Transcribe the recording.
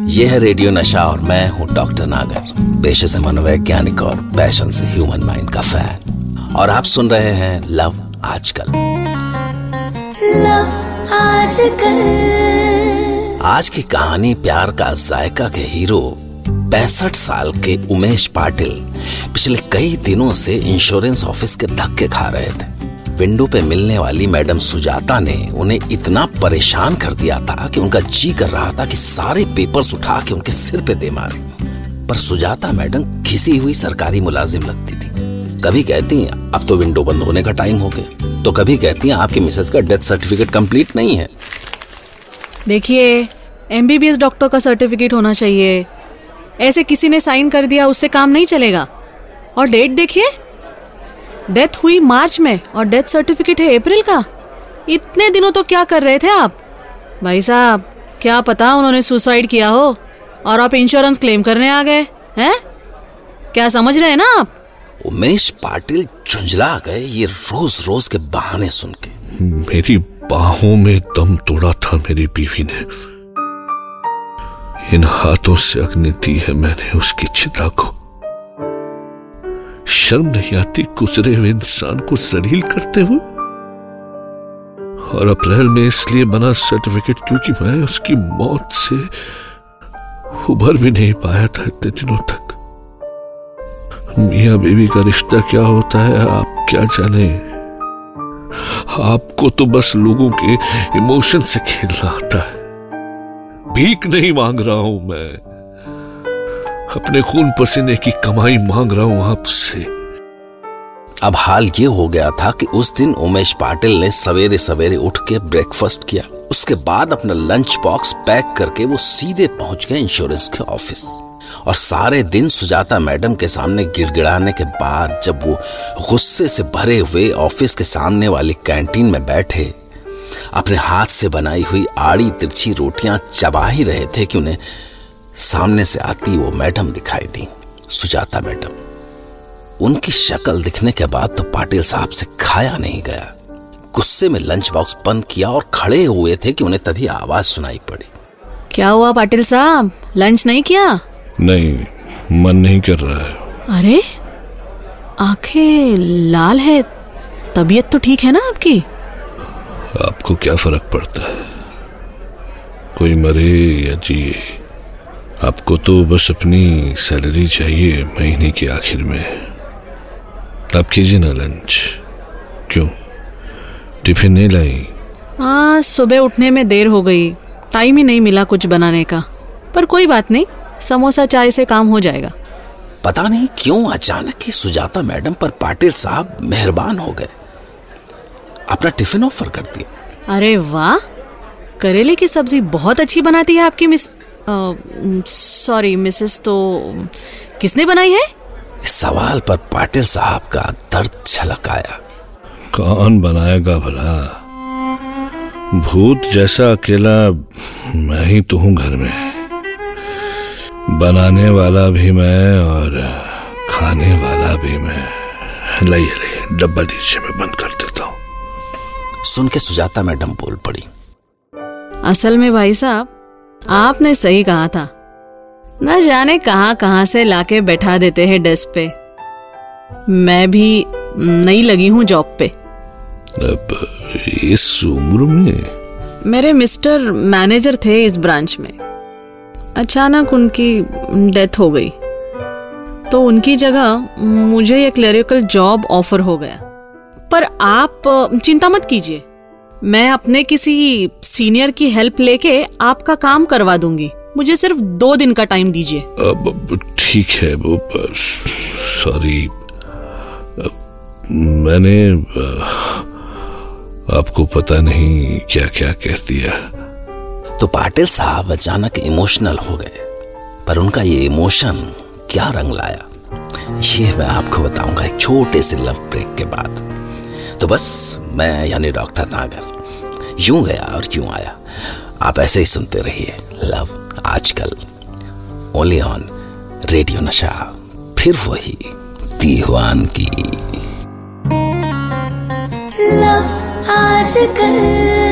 ये है रेडियो नशा और मैं हूँ डॉक्टर नागर, पेशे से मनोवैज्ञानिक और पैशन से ह्यूमन माइंड का फैन। और आप सुन रहे हैं लव आजकल। लव आजकल। आज की कहानी प्यार का जायका के हीरो 65 साल के उमेश पाटिल पिछले कई दिनों से इंश्योरेंस ऑफिस के धक्के खा रहे थे। विंडो पे मिलने वाली मैडम सुजाता ने उन्हें इतना परेशान कर दिया था कि उनका जी कर रहा था कि सारे पेपर्स उठा के उनके सिर पे दे मारे। पर सुजाता मैडम घिसी हुई सरकारी मुलाजिम लगती थी। कभी कहती अब तो विंडो बंद होने का टाइम हो गया, तो कभी कहती आपकी मिसेस का डेथ सर्टिफिकेट कंप्लीट नहीं है। देखिए, MBBS डॉक्टर का सर्टिफिकेट होना चाहिए। ऐसे किसी ने साइन कर दिया उससे काम नहीं चलेगा। और डेट देखिए, डेथ हुई मार्च में और डेथ सर्टिफिकेट है अप्रैल का। इतने दिनों तो क्या कर रहे थे आप? भाई साहब, क्या पता उन्होंने सुसाइड किया हो और आप इंश्योरेंस क्लेम करने आ गए हैं। क्या समझ रहे हैं ना आप? उमेश पाटिल झुंझला गए ये रोज रोज के बहाने सुन के। मेरी बाहों में दम तोड़ा था मेरी बीवी ने। इन हाथों से अग्नि दी है मैंने उसकी चिता को। शर्म नहीं आती गुजरे हुए इंसान को जलील करते हुए? और अप्रैल में इसलिए बना सर्टिफिकेट क्योंकि मैं उसकी मौत से उभर भी नहीं पाया था इतने दिनों तक। मियां बीवी का रिश्ता क्या होता है आप क्या जाने। आपको तो बस लोगों के इमोशन से खेलना आता है। भीख नहीं मांग रहा हूं मैं, अपने खून पसीने की कमाई मांग रहा हूं आपसे। अब हाल ये हो गया था कि उस दिन उमेश पाटिल ने सवेरे सवेरे उठ के ब्रेकफास्ट किया। उसके बाद अपना लंच बॉक्स पैक करके वो सीधे पहुंच गए इंश्योरेंस के ऑफिस। और सारे दिन सुजाता मैडम के सामने गिड़गिड़ाने के बाद जब वो गुस्से से भरे हुए ऑफिस के सामने वाली कैंटीन में बैठे अपने हाथ से बनाई हुई आड़ी तिरछी रोटियां चबा ही रहे थे कि उन्हें सामने से आती वो मैडम दिखाई दी, सुजाता मैडम। उनकी शक्ल दिखने के बाद तो पाटिल साहब से खाया नहीं गया। गुस्से में लंच बॉक्स बंद किया और खड़े हुए थे कि उन्हें तभी आवाज सुनाई पड़ी। क्या हुआ पाटिल साहब, लंच नहीं किया? नहीं, मन नहीं कर रहा है। अरे, आंखें लाल है, तबीयत तो ठीक है ना आपकी? आपको क्या फर्क पड़ता है, कोई मरे या जिए? आपको तो बस अपनी सैलरी चाहिए महीने के आखिर में। आप कीजिए ना लंच। क्यों, टिफिन नहीं लाई? हाँ, सुबह उठने में देर हो गई, टाइम ही नहीं मिला कुछ बनाने का। पर कोई बात नहीं, समोसा चाय से काम हो जाएगा। पता नहीं क्यों अचानक ही सुजाता मैडम पर पाटिल साहब मेहरबान हो गए। अपना टिफिन ऑफर कर दिया। अरे वाह, करेले की सब्जी बहुत अच्छी बनाती है आपकी मिसेस। तो किसने बनाई है? इस सवाल पर पाटिल साहब का दर्द छलक आया। कौन बनाएगा भला? भूत जैसा अकेला मैं ही तो हूं घर में। बनाने वाला भी मैं और खाने वाला भी मैं। लाइए डब्बा दीजिए, मैं बंद कर देता हूं। सुन के सुजाता मैडम बोल पड़ी। असल में भाई साहब, आपने सही कहा था। न जाने कहां से लाके बैठा देते हैं डेस्क पे। मैं भी नई लगी हूँ जॉब पे। अब इस उम्र में? मेरे मिस्टर मैनेजर थे इस ब्रांच में। अचानक उनकी डेथ हो गई, तो उनकी जगह मुझे एक क्लरिकल जॉब ऑफर हो गया। पर आप चिंता मत कीजिए, मैं अपने किसी सीनियर की हेल्प लेके आपका काम करवा दूंगी। मुझे सिर्फ 2 दिन का टाइम दीजिए। ठीक है, वो सॉरी, मैंने आपको पता नहीं क्या क्या कह दिया। तो पाटिल साहब अचानक इमोशनल हो गए। पर उनका ये इमोशन क्या रंग लाया, ये मैं आपको बताऊंगा एक छोटे से लव ब्रेक के बाद। तो बस मैं यानी डॉक्टर नागर यूं गया और यूं आया। आप ऐसे ही सुनते रहिए लव आजकल, ओनली ऑन रेडियो नशा। फिर वही दीवान की लव आजकल।